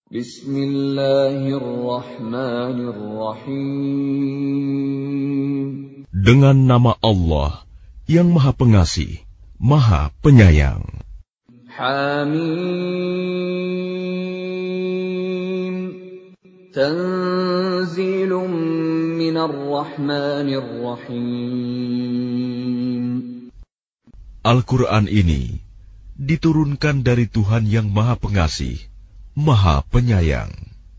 Bismillahirrahmanirrahim. Dengan nama Allah yang Maha Pengasih, Maha Penyayang. Hamim. Tanzilun minar rahmanir rahim. Al-Quran ini diturunkan dari Tuhan yang Maha Pengasih, Maha Penyayang.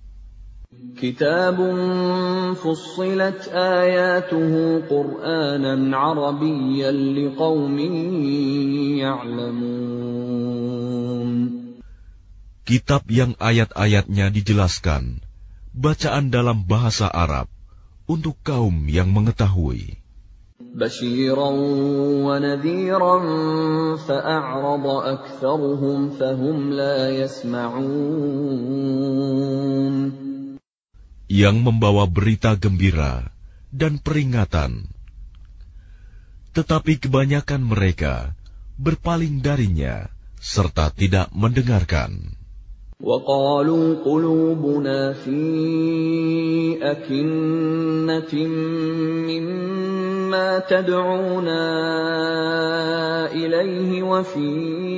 Kitabun fussilat ayatuhu Qur'anan Arabiyyan liqaumin ya'lamun. Kitab yang ayat-ayatnya dijelaskan, bacaan dalam bahasa Arab, untuk kaum yang mengetahui. Basyiran wa nadhiran fa'a'rada aktsaruhum fahum la yasma'un. Yang membawa berita gembira dan peringatan. Tetapi kebanyakan mereka berpaling darinya serta tidak mendengarkan. وَقَالُوا قُلُوبُنَا فِي أَكِنَّةٍ مِّمَّا تَدْعُونَا إِلَيْهِ وَفِي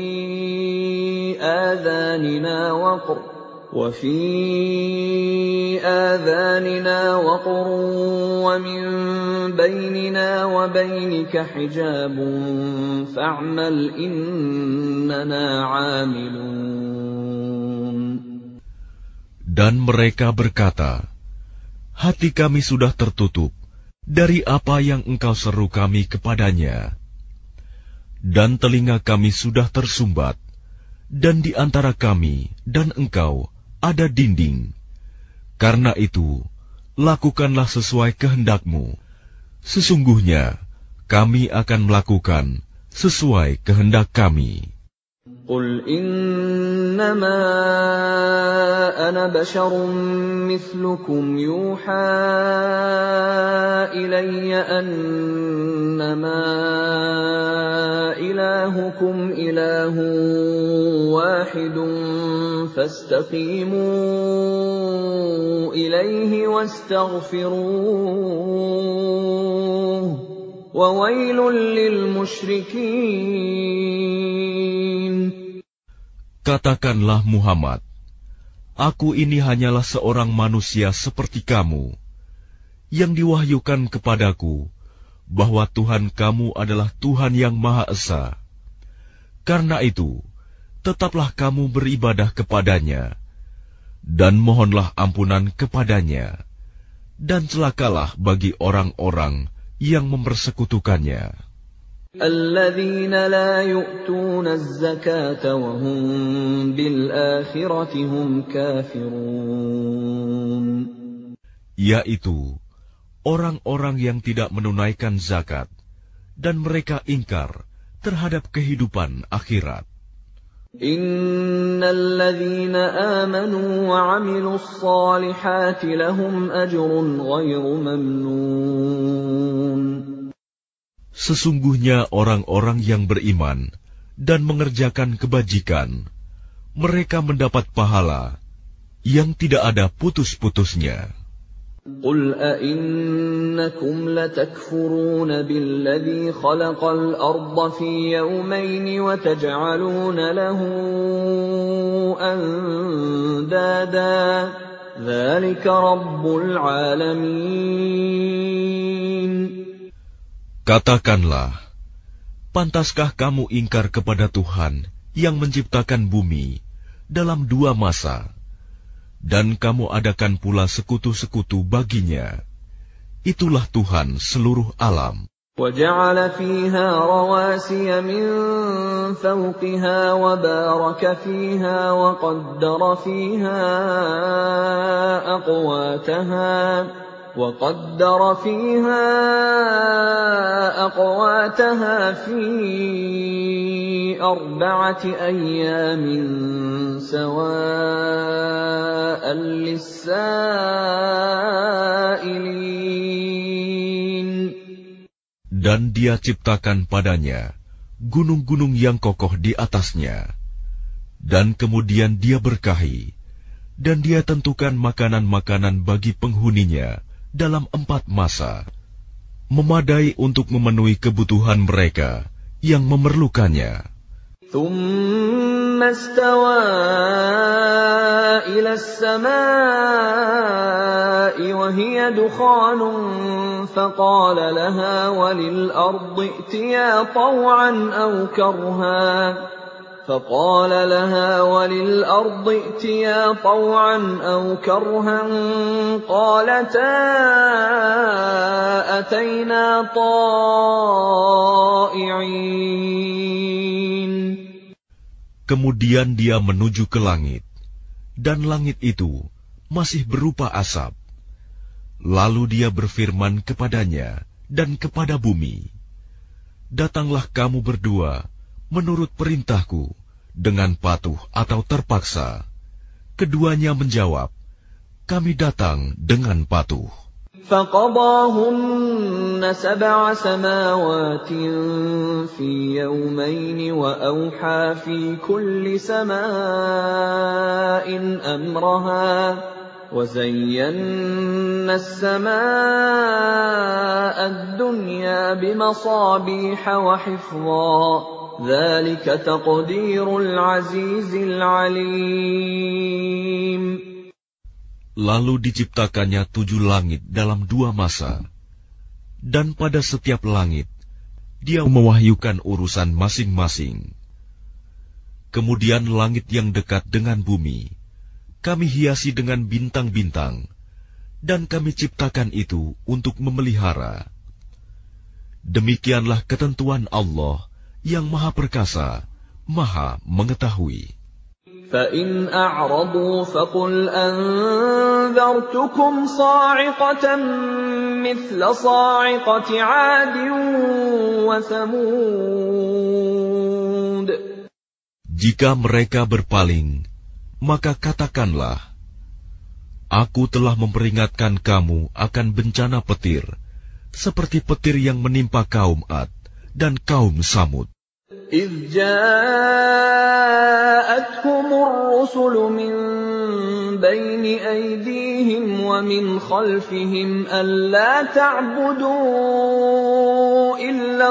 آذَانِنَا وَقْرٌ وَمِن بَيْنِنَا وَبَيْنِكَ حِجَابٌ فَاعْمَلْ إِنَّنَا عَامِلُونَ. Dan mereka berkata, hati kami sudah tertutup dari apa yang engkau seru kami kepadanya. Dan telinga kami sudah tersumbat, dan di antara kami dan engkau ada dinding. Karena itu, lakukanlah sesuai kehendakmu. Sesungguhnya, kami akan melakukan sesuai kehendak kami. قُلْ إِنَّمَا أَنَا بَشَرٌ مِّثْلُكُمْ يُوحَىٰ إِلَيَّ أَنَّمَا إِلَٰهُكُمْ إِلَٰهٌ وَاحِدٌ فَاسْتَقِيمُوا إِلَيْهِ وَاسْتَغْفِرُوهُ وَوَيْلٌ لِّلْمُشْرِكِينَ. Katakanlah Muhammad, aku ini hanyalah seorang manusia seperti kamu, yang diwahyukan kepadaku bahwa Tuhan kamu adalah Tuhan yang Maha Esa. Karena itu, tetaplah kamu beribadah kepadanya, dan mohonlah ampunan kepadanya, dan celakalah bagi orang-orang yang mempersekutukannya. الَّذِينَ لَا يُؤْتُونَ الزَّكَاةَ وَهُمْ بِالْآخِرَةِ هُمْ كَافِرُونَ. Yaitu orang-orang yang tidak menunaikan zakat dan mereka ingkar terhadap kehidupan akhirat. إِنَّ الَّذِينَ آمَنُوا وَعَمِلُوا الصَّالِحَاتِ لَهُمْ أَجْرٌ غَيْرُ مَمْنُونٍ. Sesungguhnya orang-orang yang beriman dan mengerjakan kebajikan, mereka mendapat pahala yang tidak ada putus-putusnya. قُلْ أَئِنَّكُمْ لَتَكْفُرُونَ بِالَّذِي خَلَقَ الْأَرْضَ فِي يَوْمَيْنِ وَتَجْعَلُونَ لَهُ أَندَادًا ذَلِكَ رَبُّ الْعَالَمِينَ. Katakanlah, pantaskah kamu ingkar kepada Tuhan yang menciptakan bumi dalam 2 masa, dan kamu adakan pula sekutu-sekutu baginya? Itulah Tuhan seluruh alam. وَجَعَلَ فِيهَا رَوَاسِيَ مِن فَوْقِهَا وَبَارَكَ فِيهَا وَقَدَّرَ فِيهَا أَقْوَاتَهَا فِي 4 أَيَّامٍ سَوَاءً لِّلسَّائِلِينَ. Dan Dia ciptakan padanya gunung-gunung yang kokoh di atasnya, dan kemudian Dia berkahi, dan Dia tentukan makanan-makanan bagi penghuninya dalam 4 masa, memadai untuk memenuhi kebutuhan mereka yang memerlukannya. ثم استوى إلى السماء وهي دخان فقال لها وللأرض ائتيا طوعا أو كرها قالتا أتينا طائعين. Kemudian dia menuju ke langit, dan langit itu masih berupa asap. Lalu dia berfirman kepadanya dan kepada bumi, "Datanglah kamu berdua menurut perintahku dengan patuh atau terpaksa." Keduanya menjawab, "Kami datang dengan patuh." فَقَضَاهُنَّ 7 سَمَاوَاتٍ فِي يَوْمَيْنِ وَأَوْحَى فِي كُلِّ سَمَاءٍ أَمْرَهَا وَزَيَّنَّا السَّمَاءَ الدُّنْيَا بِمَصَابِيحَ وَحِفْظًا ذَلِكَ تَقْدِيرُ الْعَزِيزِ الْعَلِيمِ. Lalu diciptakannya 7 langit dalam 2 masa, dan pada setiap langit Dia mewahyukan urusan masing-masing. Kemudian langit yang dekat dengan bumi Kami hiasi dengan bintang-bintang, dan Kami ciptakan itu untuk memelihara. Demikianlah ketentuan Allah yang Maha Perkasa, Maha Mengetahui. فَإِنْ أَعْرَضُوا فَقُلْ أَنذَرْتُكُمْ صَاعِقَةً مِثْلَ صَاعِقَةِ عَادٍ وَثَمُودَ. Jika mereka berpaling, maka katakanlah, Aku telah memperingatkan kamu akan bencana petir, seperti petir yang menimpa kaum Ad dan kaum Samud. إِذْ جَاءَتْهُمُ الرُّسُلُ مِنْ بَيْنِ أَيْدِيهِمْ وَمِنْ خَلْفِهِمْ أَلَّا تَعْبُدُوا إِلَّا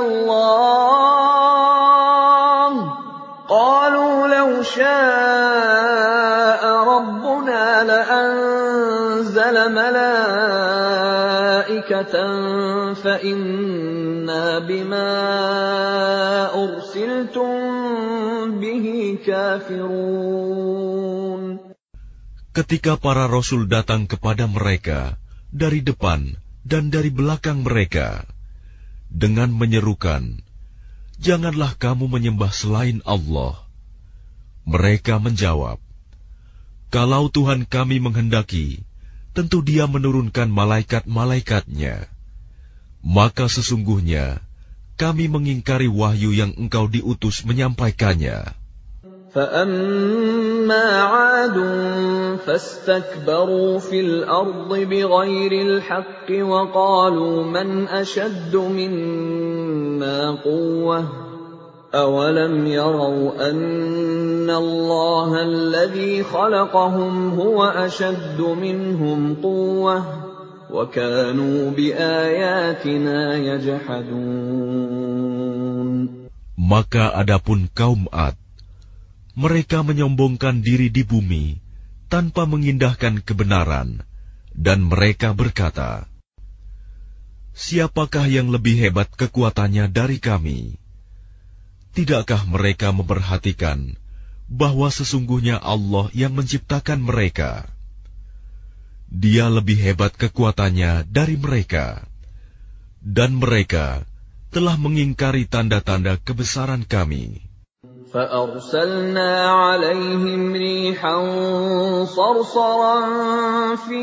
اللَّهَ قَالُوا لَوْ شَاءَ رَبُّنَا لَأَنزَلَ مَلَائِكَةً فَإِنَّا بِمَا أُرْسِلْتُم بِهِ كَافِرُونَ. Ketika para rasul datang kepada mereka dari depan dan dari belakang mereka dengan menyerukan, "Janganlah kamu menyembah selain Allah." Mereka menjawab, "Kalau Tuhan kami menghendaki, tentu Dia menurunkan malaikat-malaikatnya. Maka sesungguhnya kami mengingkari wahyu yang Engkau diutus menyampaikannya." فَأَمَّا عَادٌ فَاسْتَكْبَرُوا فِي الْأَرْضِ بِغَيْرِ الْحَقِّ وَقَالُوا مَنْ أَشَدُّ مِنَّا قُوَّةً أَوَلَمْ يَرَوْا أَنَّ اللَّهَ الَّذِي خَلَقَهُمْ هُوَ أَشَدُّ مِنْهُمْ قُوَّةً وَكَانُوا بِآيَاتِنَا يَجْحَدُونَ. Maka adapun kaum Ad, mereka menyombongkan diri di bumi tanpa mengindahkan kebenaran, dan mereka berkata, "Siapakah yang lebih hebat kekuatannya dari kami?" Tidakkah mereka memperhatikan bahwa sesungguhnya Allah yang menciptakan mereka? Dia lebih hebat kekuatannya dari mereka, dan mereka telah mengingkari tanda-tanda kebesaran kami. فَأَرْسَلْنَا عَلَيْهِمْ رِيحًا صَرْصَرًا فِي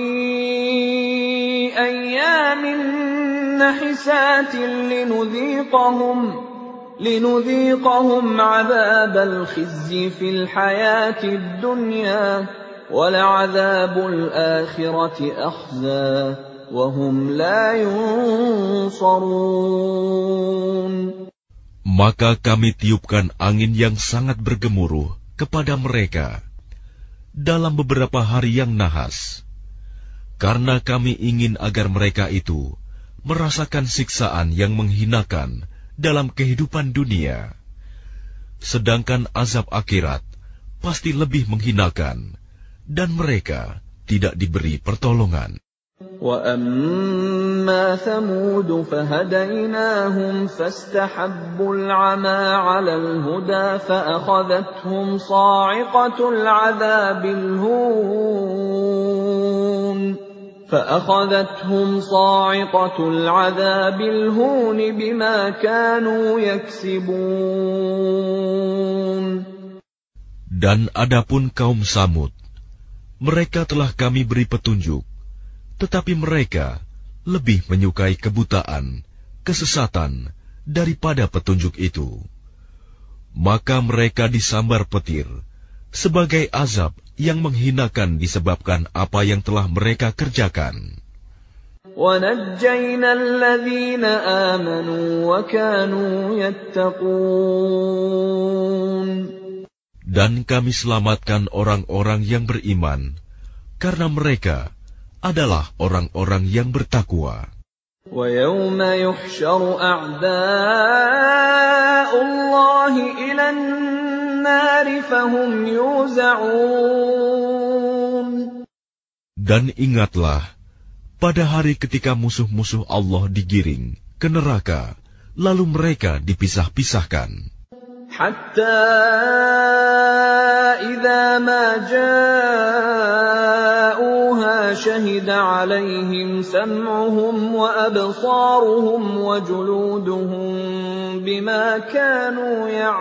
أَيَّامٍ نَحِسَاتٍ لِنُذِيقَهُمْ عَذَابَ الْخِزْيِ فِي الْحَيَاةِ الدُّنْيَا وَلَعَذَابُ الْآخِرَةِ أَخْزَىٰ وَهُمْ لَا يُنصَرُونَ. Maka kami tiupkan angin yang sangat bergemuruh kepada mereka, dalam beberapa hari yang nahas, karena kami ingin agar mereka itu merasakan siksaan yang menghinakan dalam kehidupan dunia, sedangkan azab akhirat pasti lebih menghinakan, dan mereka tidak diberi pertolongan. وَأَمَّا ثَمُودُ فَهَدَيْنَاهُمْ فَاسْتَحَبُّوا الْعَمَى عَلَى الْهُدَى فَأَخَذَتْهُمْ صَاعِقَةُ الْعَذَابِ الْهُونِ بِمَا كَانُوا يَكْسِبُونَ. Dan adapun kaum Samud, mereka telah kami beri petunjuk, tetapi mereka lebih menyukai kebutaan, kesesatan, daripada petunjuk itu. Maka mereka disambar petir, sebagai azab yang menghinakan disebabkan apa yang telah mereka kerjakan. وَنَجَّيْنَا الَّذِينَ آمَنُوا وَكَانُوا يَتَّقُونَ. Dan kami selamatkan orang-orang yang beriman, karena mereka adalah orang-orang yang bertakwa. وَيَوْمَ يُحْشَرُ أَعْدَاءُ اللَّهِ إِلَى النَّارِ فَهُمْ يُوزَعُونَ. Dan ingatlah, pada hari ketika musuh-musuh Allah digiring ke neraka, lalu mereka dipisah-pisahkan. حَتَّى إِذَا مَا جَاءُوهَا شَهِدَ عَلَيْهِمْ سَمْعُهُمْ وَأَبْصَارُهُمْ وَجُلُودُهُمْ بِمَا كَانُوا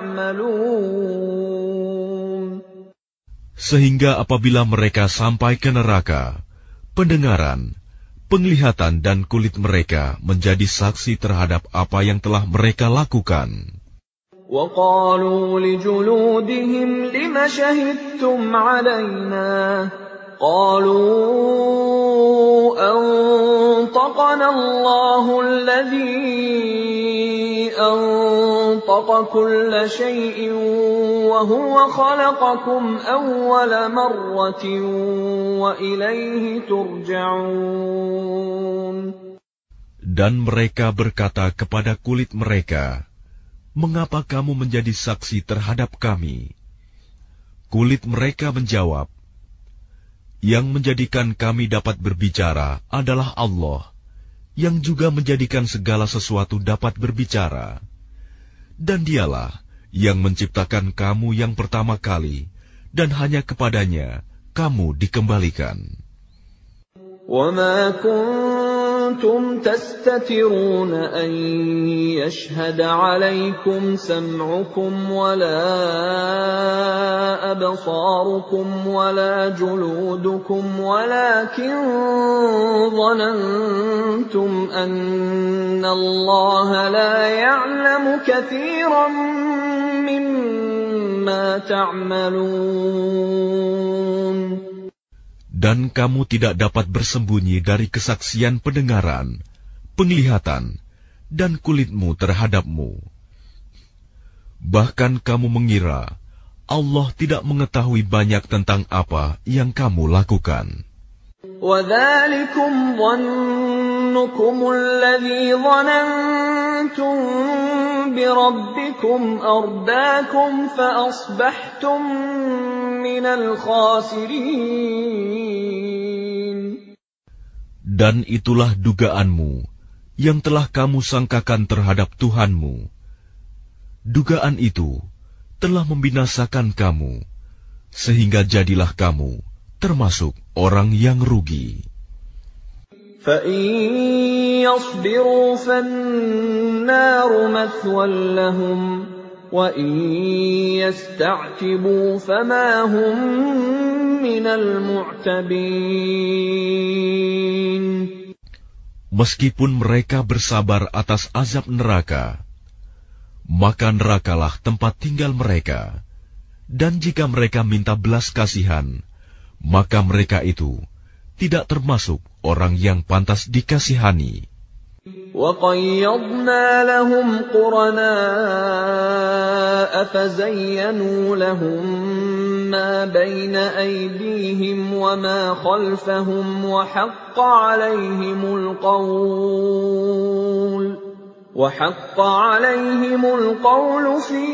يَعْمَلُونَ. Sehingga apabila mereka sampai ke neraka, pendengaran, penglihatan dan kulit mereka menjadi saksi terhadap apa yang telah mereka lakukan. وَقَالُوا لِجُلُودِهِمْ لِمَ شَهِدتُّمْ عَلَيْنَا قَالُوا أَنطَقَنَا اللَّهُ الَّذِي أَنطَقَ كُلَّ شَيْءٍ وَهُوَ خَلَقَكُمْ أَوَّلَ مَرَّةٍ وَإِلَيْهِ تُرْجَعُونَ. Dan mereka berkata kepada kulit mereka, "Mengapa kamu menjadi saksi terhadap kami?" Kulit mereka menjawab, "Yang menjadikan kami dapat berbicara adalah Allah, yang juga menjadikan segala sesuatu dapat berbicara. Dan Dialah yang menciptakan kamu yang pertama kali, dan hanya kepadanya kamu dikembalikan." وَمَا كُنتُمْ تَسْتَتِرُونَ أَن يَشْهَدَ عَلَيْكُمْ سَمْعُكُمْ وَلَا أَبْصَارُكُمْ وَلَا جُلُودُكُمْ وَلَكِنْ ظَنَنْتُمْ أَنَّ اللَّهَ لَا يَعْلَمُ كَثِيرًا مِّمَّا تَعْمَلُونَ. Dan kamu tidak dapat bersembunyi dari kesaksian pendengaran, penglihatan, dan kulitmu terhadapmu. Bahkan kamu mengira Allah tidak mengetahui banyak tentang apa yang kamu lakukan. وَذَلِكُمْ ظَنُّكُمُ الَّذِي ظَنَنْتُمْ بِرَبِّكُمْ أَرْدَاكُمْ فَأَصْبَحْتُمْ مِنَ الْخَاسِرِينَ. Dan itulah dugaanmu yang telah kamu sangkakan terhadap Tuhanmu. Dugaan itu telah membinasakan kamu, sehingga jadilah kamu termasuk orang yang rugi. فَإِن يَصْبِرُوا فَالنَّارُ مَثْوًى لَّهُمْ وَإِن يَسْتَعْتِبُوا فَمَا هُم مِّنَ الْمُعْتَبِينَ. Meskipun mereka bersabar atas azab neraka, maka nerakalah tempat tinggal mereka. Dan jika mereka minta belas kasihan, maka mereka itu tidak termasuk orang yang pantas dikasihani. وَقَيَّضْنَا لَهُمْ قُرَنَاءَ فَزَيَّنُوا لَهُم ما بين أيديهم وما خلفهم وحق عليهم القول في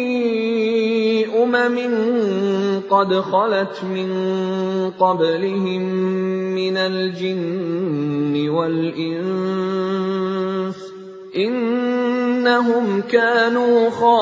قد خلت من قبلهم من الجن والإنس إنهم كانوا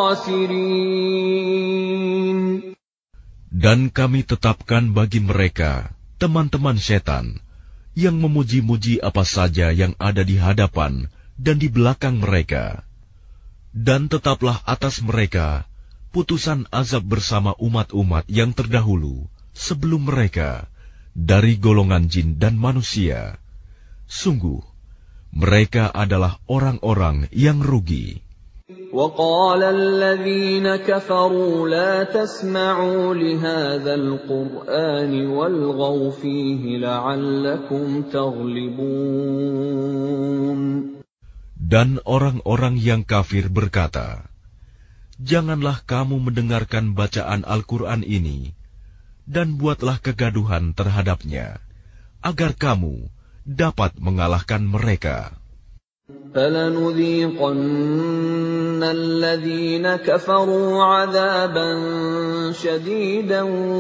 خاسرين. Dan kami tetapkan bagi mereka teman-teman setan yang memuji-muji apa saja yang ada di hadapan dan di belakang mereka. Dan tetaplah atas mereka putusan azab bersama umat-umat yang terdahulu sebelum mereka dari golongan jin dan manusia. Sungguh, mereka adalah orang-orang yang rugi. وَقَالَ الَّذِينَ كَفَرُوا لَا تَسْمَعُوا لِهَذَا الْقُرْآنِ وَالْغَوْا فِيهِ لَعَلَّكُمْ تَغْلِبُونَ. Dan orang-orang yang kafir berkata, janganlah kamu mendengarkan bacaan Al-Quran ini, dan buatlah kegaduhan terhadapnya, agar kamu dapat mengalahkan mereka. فَلَنُذِيقَنَّ الَّذِينَ كَفَرُوا عَذَابًا شَدِيدًا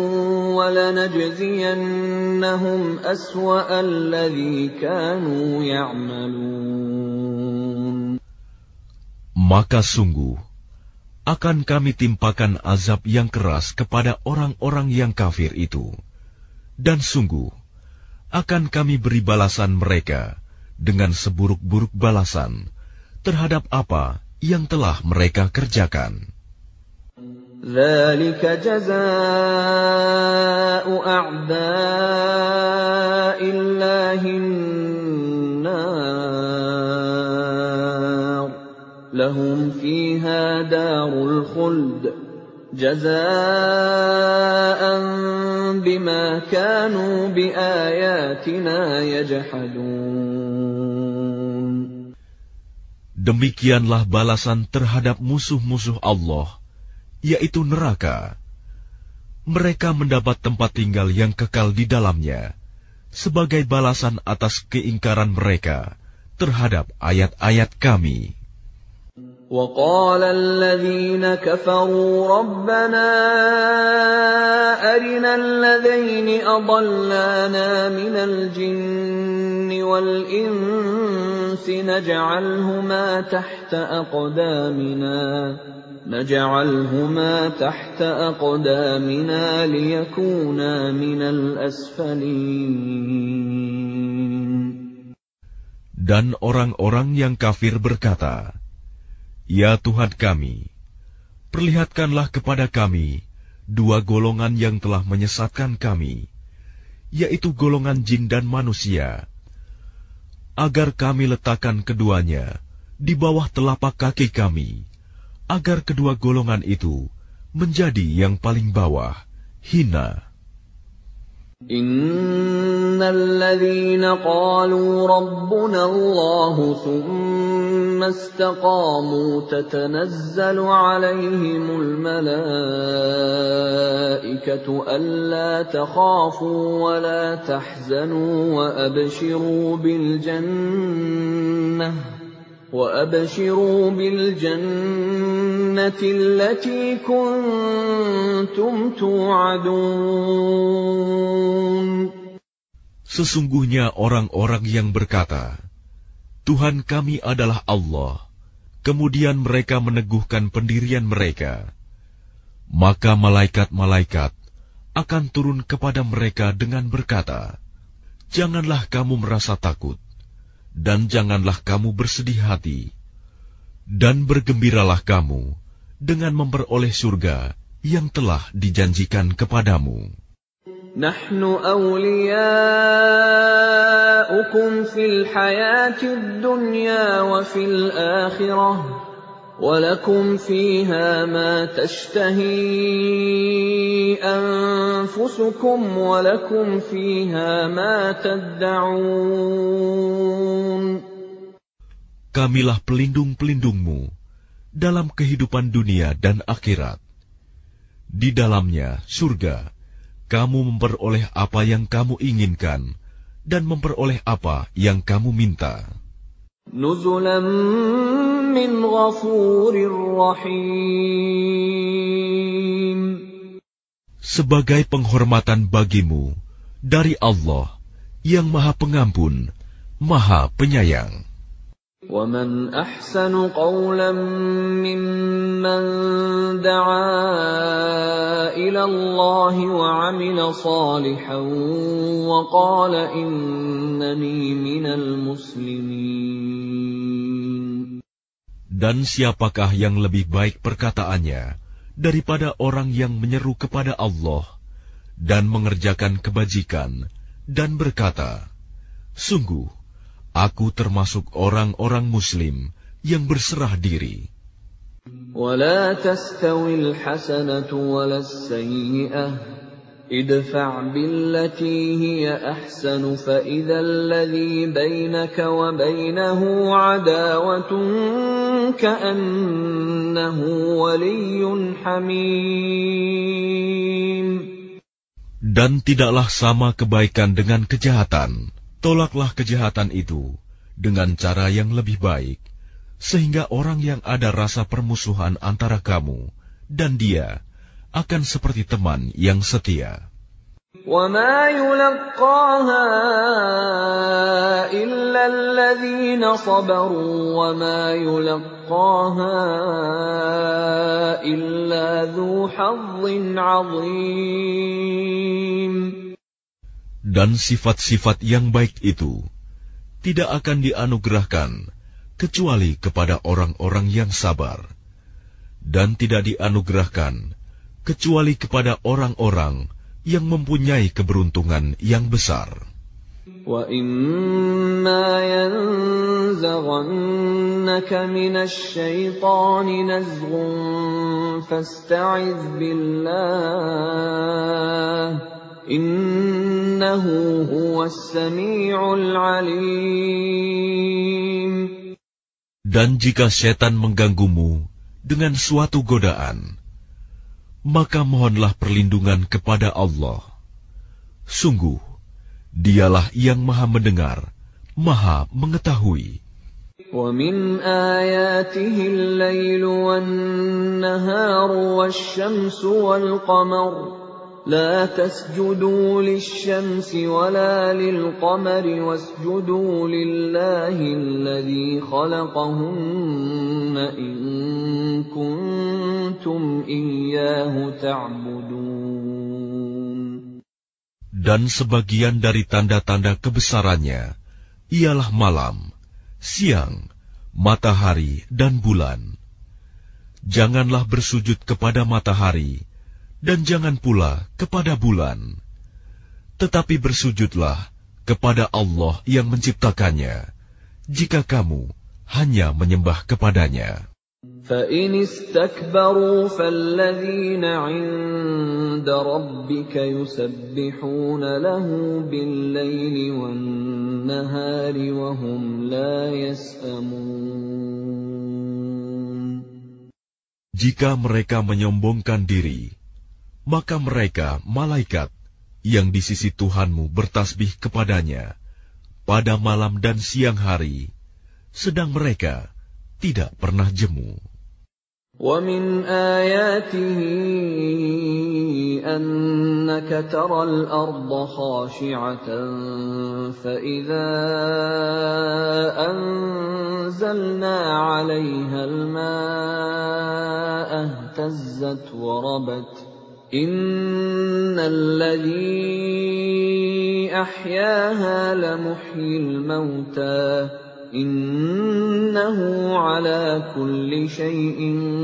وَلَنَجْزِيَنَّهُمْ أَسْوَأَ الَّذِي كَانُوا يَعْمَلُونَ. Maka sungguh akan kami timpakan azab yang keras kepada orang-orang yang kafir itu, dan sungguh akan kami beri balasan mereka dengan seburuk-buruk balasan terhadap apa yang telah mereka kerjakan. ذَلِكَ جَزَاءُ أَعْدَاءِ اللَّهِ النَّارُ لَهُمْ فِيهَا دَارُ الْخُلْدِ جَزَاءً بِمَا كَانُوا بِآيَاتِنَا يَجْحَدُونَ. Demikianlah balasan terhadap musuh-musuh Allah, yaitu neraka. Mereka mendapat tempat tinggal yang kekal di dalamnya, sebagai balasan atas keingkaran mereka terhadap ayat-ayat kami. وَقَالَ الَّذِينَ كَفَرُوا رَبَّنَا أَرِنَا الَّذَيْنِ أَضَلَّانَا مِنَ الْجِنِّ وَالْإِنسِ نَجْعَلْهُمَا تَحْتَ أَقْدَامِنَا لِيَكُونَا مِنَ الْأَسْفَلِينَ. Dan orang-orang yang kafir berkata, ya Tuhan kami, perlihatkanlah kepada kami dua golongan yang telah menyesatkan kami, yaitu golongan jin dan manusia, agar kami letakkan keduanya di bawah telapak kaki kami, agar kedua golongan itu menjadi yang paling bawah, hina. Innalladzina qalu rabbuna Allah thumma istaqamu tatanazzalu alaihimul malaikatu alla takhafu wa la tahzanu wa abshiru bil jannah التي كنتم توعدون. Sesungguhnya orang-orang yang berkata, Tuhan kami adalah Allah, kemudian mereka meneguhkan pendirian mereka, maka malaikat-malaikat akan turun kepada mereka dengan berkata, janganlah kamu merasa takut, dan janganlah kamu bersedih hati, dan bergembiralah kamu dengan memperoleh surga yang telah dijanjikan kepadamu. Nahnu awliya'ukum fil hayatid dunya wa fil akhirah wa lakum fiha ma tashtahi anfusukum wa lakum fiha ma tad'un. Kamilah pelindung-pelindungmu dalam kehidupan dunia dan akhirat. Di dalamnya, surga, kamu memperoleh apa yang kamu inginkan dan memperoleh apa yang kamu minta. Nuzulan min ghafurir rahim. Sebagai penghormatan bagimu dari Allah yang Maha Pengampun, Maha Penyayang. وَمَنْ أَحْسَنُ قَوْلًا مِّمَّنْ دَعَا إِلَى اللَّهِ وَعَمِلَ صَالِحًا وَقَالَ إِنَّنِي مِنَ الْمُسْلِمِينَ. Dan siapakah yang lebih baik perkataannya daripada orang yang menyeru kepada Allah dan mengerjakan kebajikan dan berkata, sungguh, aku termasuk orang-orang Muslim yang berserah diri. وَلَا تَسْتَوِي الْحَسَنَةُ وَلَا السَّيِّئَةُ ادْفَعْ بِالَّتِي هِيَ أَحْسَنُ فَإِذَا الَّذِي بَيْنَكَ وَبَيْنَهُ عَدَاوَةٌ كَأَنَّهُ وَلِيٌّ حَمِيمٌ. Dan tidaklah sama kebaikan dengan kejahatan. Tolaklah kejahatan itu dengan cara yang lebih baik, sehingga orang yang ada rasa permusuhan antara kamu dan dia akan seperti teman yang setia. وَمَا يُلَقَّاهَا إِلَّا الَّذِينَ صَبَرُوا وَمَا يُلَقَّاهَا إِلَّا ذُو حَظٍّ عَظِيمٍ. Dan sifat-sifat yang baik itu tidak akan dianugerahkan kecuali kepada orang-orang yang sabar, dan tidak dianugerahkan kecuali kepada orang-orang yang mempunyai keberuntungan yang besar. وَإِمَّا يَنزَغَنَّكَ مِنَ الشَّيْطَانِ نَزْغٌ فَاسْتَعِذْ بِاللَّهِ Innahu huwas sami'ul alim. Dan jika setan mengganggumu dengan suatu godaan, maka mohonlah perlindungan kepada Allah. Sungguh, Dialah yang Maha Mendengar, Maha Mengetahui. وَمِنْ آيَاتِهِ اللَّيْلُ وَالنَّهَارُ وَالشَّمْسُ وَالْقَمَرُ لا تسجدوا للشمس ولا للقمر واسجدوا لله الذي خلقهن إن كنتم إياه تعبدون. Dan sebagian dari tanda-tanda kebesarannya ialah malam, siang, matahari, dan bulan. Janganlah bersujud kepada matahari, dan jangan pula kepada bulan. Tetapi bersujudlah kepada Allah yang menciptakannya, jika kamu hanya menyembah kepadanya. فَإِنِ اسْتَكْبَرُوا فَالَّذِينَ عِندَ رَبِّكَ يُسَبِّحُونَ لَهُ بِاللَّيْلِ وَالنَّهَارِ وَهُمْ لَا يَسْأَمُونَ. Jika mereka menyombongkan diri, maka mereka, malaikat, yang di sisi Tuhanmu bertasbih kepadanya pada malam dan siang hari, sedang mereka tidak pernah jemu. وَمِنْ آيَاتِهِ أَنَّكَ تَرَى الْأَرْضَ خَاشِعَةً فَإِذَا أَنزَلْنَا عَلَيْهَا الْمَاءَ اهْتَزَّتْ وَرَبَتْ إِنَّ الَّذِي أَحْيَاهَا لَمُحْيِي الْمَوْتَى إِنَّهُ عَلَى كُلِّ شَيْءٍ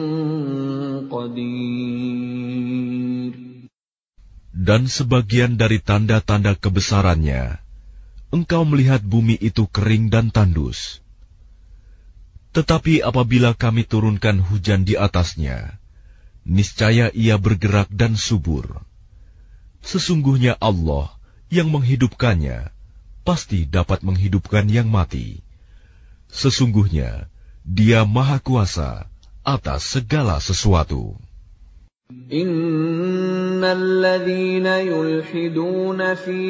قَدِيرٌ. Dan sebagian dari tanda-tanda kebesarannya, engkau melihat bumi itu kering dan tandus. Tetapi apabila kami turunkan hujan di atasnya, niscaya ia bergerak dan subur. Sesungguhnya Allah yang menghidupkannya pasti dapat menghidupkan yang mati. Sesungguhnya Dia Maha Kuasa atas segala sesuatu. Innal ladzina yulhiduna fi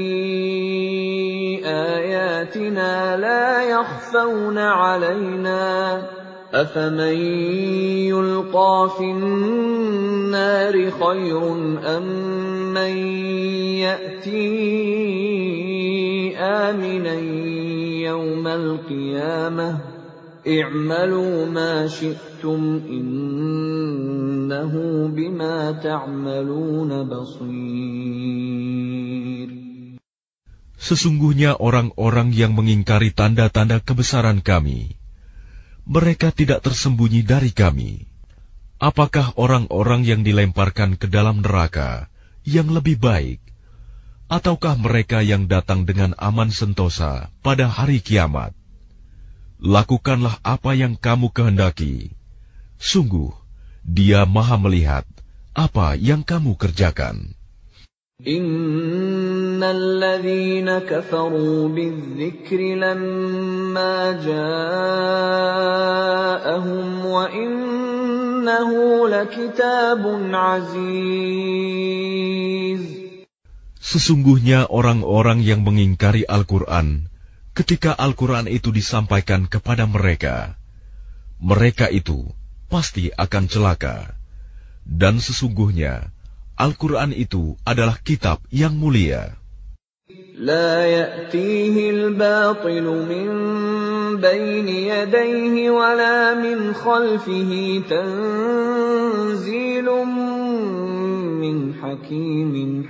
ayatina la yakhfawna 'alaina afaman yulqa fin nari khairun amman ya'ti aminan yawmal qiyamah i'malu ma syi'tum innahu bima ta'maluna basir. Sesungguhnya orang-orang yang mengingkari tanda-tanda kebesaran kami, mereka tidak tersembunyi dari kami. Apakah orang-orang yang dilemparkan ke dalam neraka yang lebih baik, ataukah mereka yang datang dengan aman sentosa pada hari kiamat? Lakukanlah apa yang kamu kehendaki. Sungguh, Dia Maha melihat apa yang kamu kerjakan. Innal ladzina kafaru bidzikri lamma ja'ahum wa innahu lakitabun aziz. Sesungguhnya orang-orang yang mengingkari Al-Quran ketika Al-Quran itu disampaikan kepada mereka, mereka itu pasti akan celaka. Dan sesungguhnya Al-Quran itu adalah kitab yang mulia. La ya'tihi al-batilu min bayni yadayhi wa la min khalfihi tanzilun min hakimin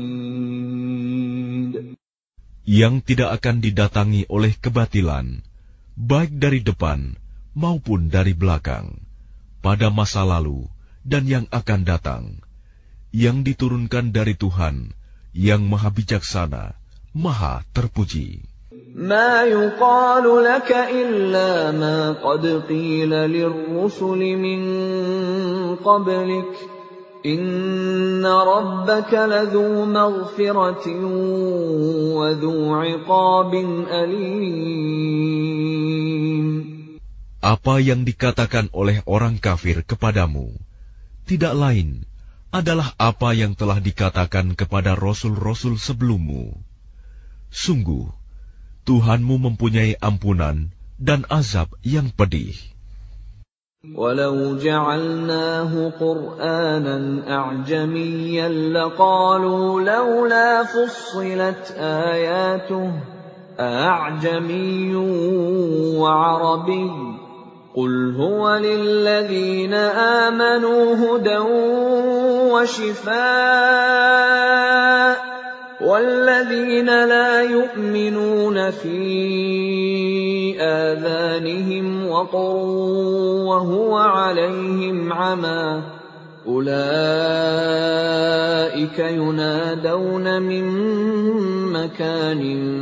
hamid. Yang tidak akan didatangi oleh kebatilan, baik dari depan maupun dari belakang, pada masa lalu dan yang akan datang, yang diturunkan dari Tuhan yang Maha Bijaksana, Maha Terpuji. Ma yuqalu laka illa ma qad qila lirrusuli min qablik. Inna rabbaka ladhu maghfiratin wa dhu 'iqabin alim. Apa yang dikatakan oleh orang kafir kepadamu tidak lain adalah apa yang telah dikatakan kepada rasul-rasul sebelummu. Sungguh, Tuhanmu mempunyai ampunan dan azab yang pedih. Walau ja'alnahu Qur'anan a'jamiyyan laqalu laula fussilat ayatuhu a'jamiyyun wa 'arabiyyun qul huwa lilladhina amanu hudan wa shifaa' والذين لا يؤمنون في آذانهم وقر وهو عليهم عمى أولئك ينادون من مكان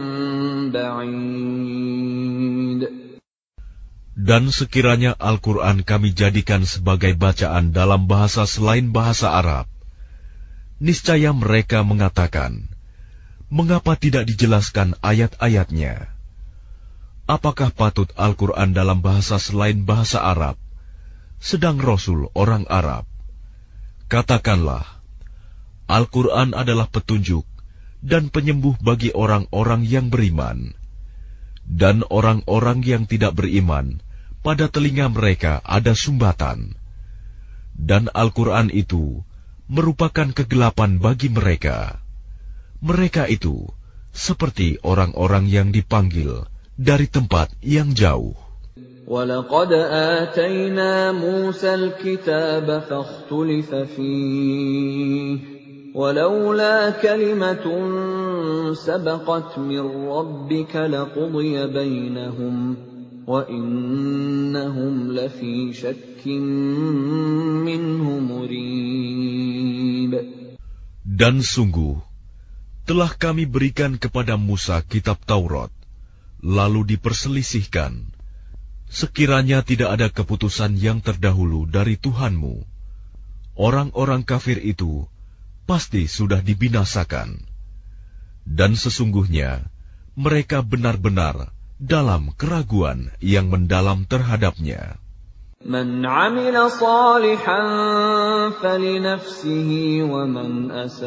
بعيد. Dan sekiranya Al-Quran kami jadikan sebagai bacaan dalam bahasa selain bahasa Arab, niscaya mereka mengatakan, mengapa tidak dijelaskan ayat-ayatnya? Apakah patut Al-Quran dalam bahasa selain bahasa Arab, sedang Rasul orang Arab? Katakanlah, Al-Quran adalah petunjuk dan penyembuh bagi orang-orang yang beriman. Dan orang-orang yang tidak beriman, pada telinga mereka ada sumbatan. Dan Al-Quran itu merupakan kegelapan bagi mereka. Mereka itu seperti orang-orang yang dipanggil dari tempat yang jauh. وَلَقَدْ آتَيْنَا مُوسَى الْكِتَابَ فَاخْتُلِفَ فِيهِ وَلَوْلَا كَلِمَةٌ سَبَقَتْ مِنْ رَبِّكَ لَقُضِيَ بَيْنَهُمْ وَإِنَّهُمْ لَفِي شَكٍّ مِّنْهُ مُرِيبٍ. Dan sungguh telah kami berikan kepada Musa kitab Taurat, lalu diperselisihkan. Sekiranya tidak ada keputusan yang terdahulu dari Tuhanmu, orang-orang kafir itu pasti sudah dibinasakan. Dan sesungguhnya mereka benar-benar dalam keraguan yang mendalam terhadapnya. Man 'amila shalihan falinafsihi wa man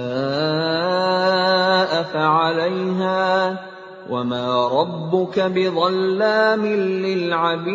asaa'a fa'alayha wa ma rabbuka bidhallamin lil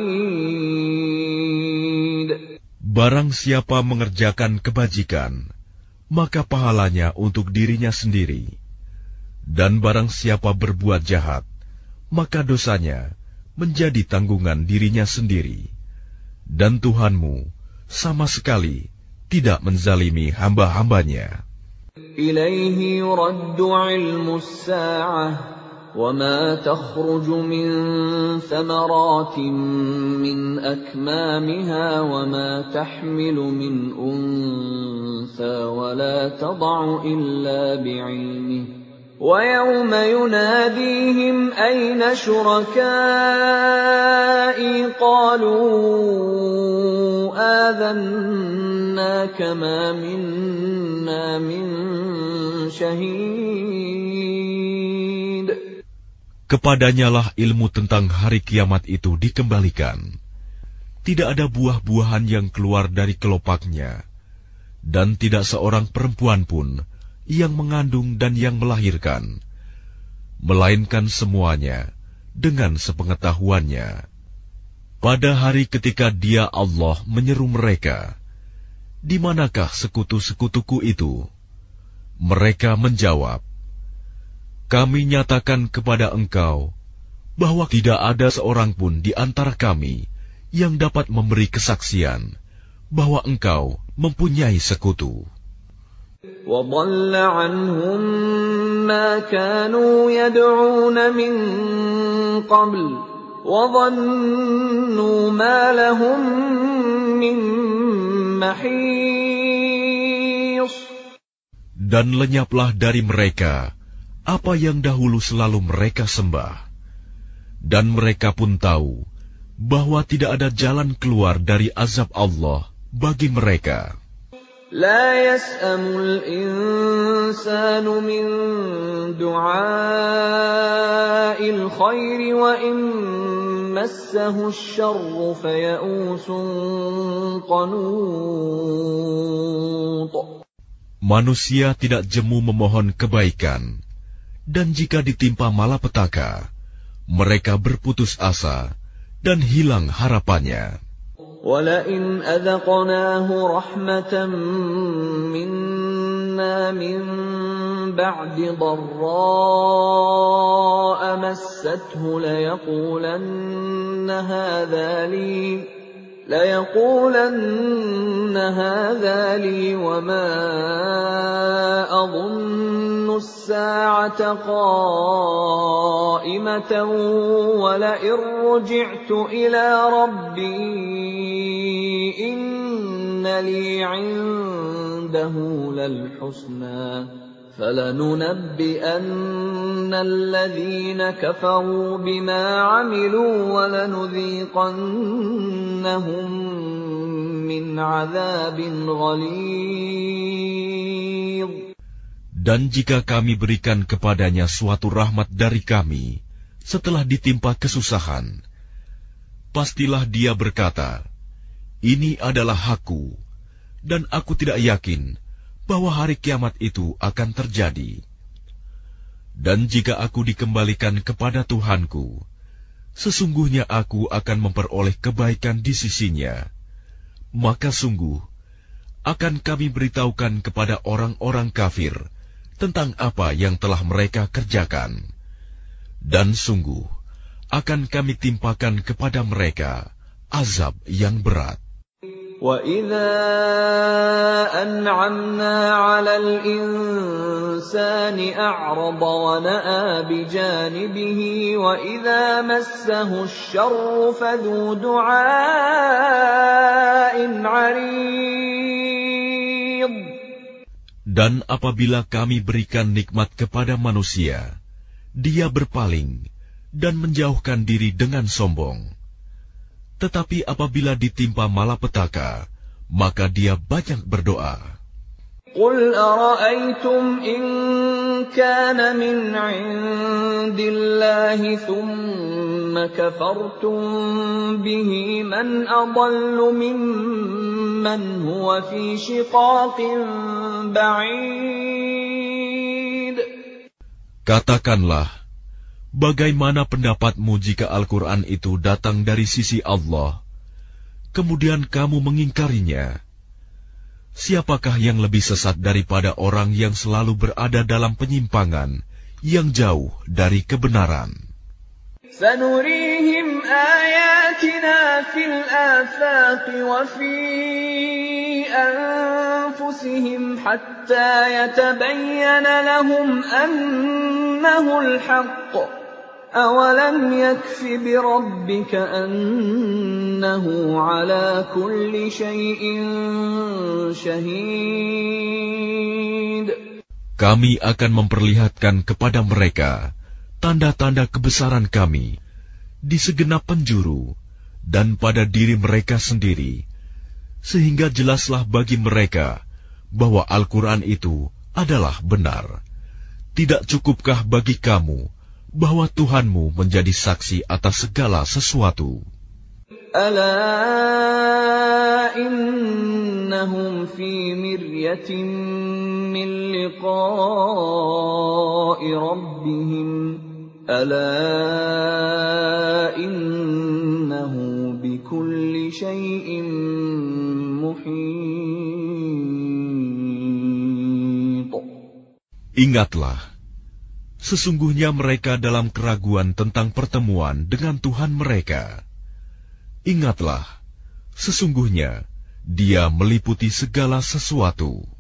'abid. Barang siapa mengerjakan kebajikan, maka pahalanya untuk dirinya sendiri. Dan barang siapa berbuat jahat, maka dosanya menjadi tanggungan dirinya sendiri. Dan Tuhanmu sama sekali tidak menzalimi hamba-hambanya. Ilaihi yuraddu ilmu as-sa'ah wa ma takhruju min thamaratin min akmamiha wa ma tahmilu min untha wa la tad'u illa bi'ilmihi. وَيَوْمَ يُنَادِيهِمْ أَيْنَ شُرَكَائِي قَالُوا آذَنَّاكَ مَا مِنَّا مِنْ شَهِيدٍ. Kepadanyalah ilmu tentang hari kiamat itu dikembalikan. Tidak ada buah-buahan yang keluar dari kelopaknya, dan tidak seorang perempuan pun yang mengandung dan yang melahirkan, melainkan semuanya dengan sepengetahuannya. Pada hari ketika Dia Allah menyeru mereka, "Di manakah sekutu-sekutuku itu?" Mereka menjawab, "Kami nyatakan kepada engkau bahwa tidak ada seorang pun di antara kami yang dapat memberi kesaksian bahwa engkau mempunyai sekutu." وَضَلَّ عَنْهُمْ مَا كَانُوا يَدْعُونَ مِنْ قَبْلُ وَظَنُّوا مَا لَهُمْ مِنْ مَحِيصٍ. Dan lenyaplah dari mereka apa yang dahulu selalu mereka sembah. Dan mereka pun tahu bahwa tidak ada jalan keluar dari azab Allah bagi mereka. لا يسأم الإنسان من دعاء الخير وإن مسه الشر فيئوس قنوط. Manusia tidak jemu memohon kebaikan, dan jika ditimpa malapetaka, mereka berputus asa dan hilang harapannya. وَلَئِنْ أَذَقْنَاهُ رَحْمَةً مِنَّا مِنْ بَعْدِ ضَرَّاءَ مَسَّتْهُ لَيَقُولَنَّ هَذَا لِي وَمَا أَظُنُّ السَّاعَةَ قَائِمَةً وَلَئِن رُّجِعْتُ إِلَىٰ رَبِّي إِنَّ لِي عِندَهُ لَلْحُسْنَىٰ فَلَنُنَبِّئَنَّ الَّذِينَ كَفَرُوا بِمَا عَمِلُوا وَلَنُذِيقَنَّهُم مِّنْ عَذَابٍ غَلِيظٍ. Dan jika kami berikan kepadanya suatu rahmat dari kami setelah ditimpa kesusahan, pastilah dia berkata, "Ini adalah hakku, dan aku tidak yakin bahwa hari kiamat itu akan terjadi." Dan jika aku dikembalikan kepada Tuhanku, sesungguhnya aku akan memperoleh kebaikan di sisinya, maka sungguh akan kami beritahukan kepada orang-orang kafir tentang apa yang telah mereka kerjakan. Dan sungguh akan kami timpakan kepada mereka azab yang berat. وَإِذَا أَنْعَمْنَا عَلَى الْإِنسَانِ أَعْرَضَ وَنَأَىٰ بِجَانِبِهِ وَإِذَا مَسَّهُ الشَّرُّ فَذُو دُعَاءٍ عَرِيضٍ. Dan apabila kami berikan nikmat kepada manusia, dia berpaling dan menjauhkan diri dengan sombong. Tetapi apabila ditimpa malapetaka, maka dia banyak berdoa. قُلْ أَرَأَيْتُمْ إِنْ كَانَ مِنْ عِنْدِ اللَّهِ ثُمَّ كفرتم به من أضل ممن هو في شقاق بعيد. Katakanlah, bagaimana pendapatmu jika Al-Quran itu datang dari sisi Allah, kemudian kamu mengingkarinya? Siapakah yang lebih sesat daripada orang yang selalu berada dalam penyimpangan yang jauh dari kebenaran? سنريهم آياتنا في الآفاق وفي أنفسهم حتى يتبين لهم أنه الحق أولم يكف بربك أنه على كل شيء شهيد. Kami akan memperlihatkan kepada mereka tanda-tanda kebesaran kami di segenap penjuru dan pada diri mereka sendiri, sehingga jelaslah bagi mereka bahwa Al-Quran itu adalah benar. Tidak cukupkah bagi kamu bahwa Tuhanmu menjadi saksi atas segala sesuatu? Ala innahum fi miryatin min liqa'i rabbihim. Ala innahu bikulli syai'in muhit. Ingatlah, sesungguhnya mereka dalam keraguan tentang pertemuan dengan Tuhan mereka. Ingatlah, sesungguhnya Dia meliputi segala sesuatu.